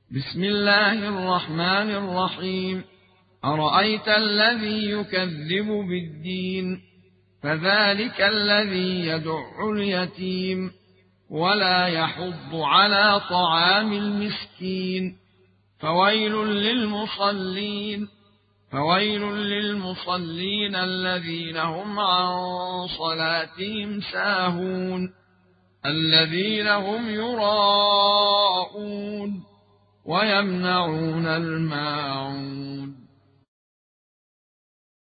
بسم الله الرحمن الرحيم. أرأيت الذي يكذب بالدين فذلك الذي يدع اليتيم ولا يحض على طعام المسكين فويل للمصلين الذين هم عن صلاتهم ساهون الذين هم يراءون ويمنعون الماعون